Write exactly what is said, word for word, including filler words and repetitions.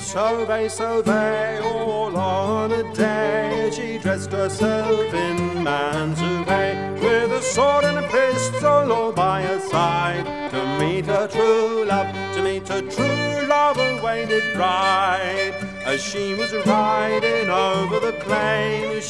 Sauve, sauve, all on a day. She dressed herself in man's array, with a sword and a pistol all by her side, to meet her true love, to meet her true love, awaited bride. As she was riding over the plain,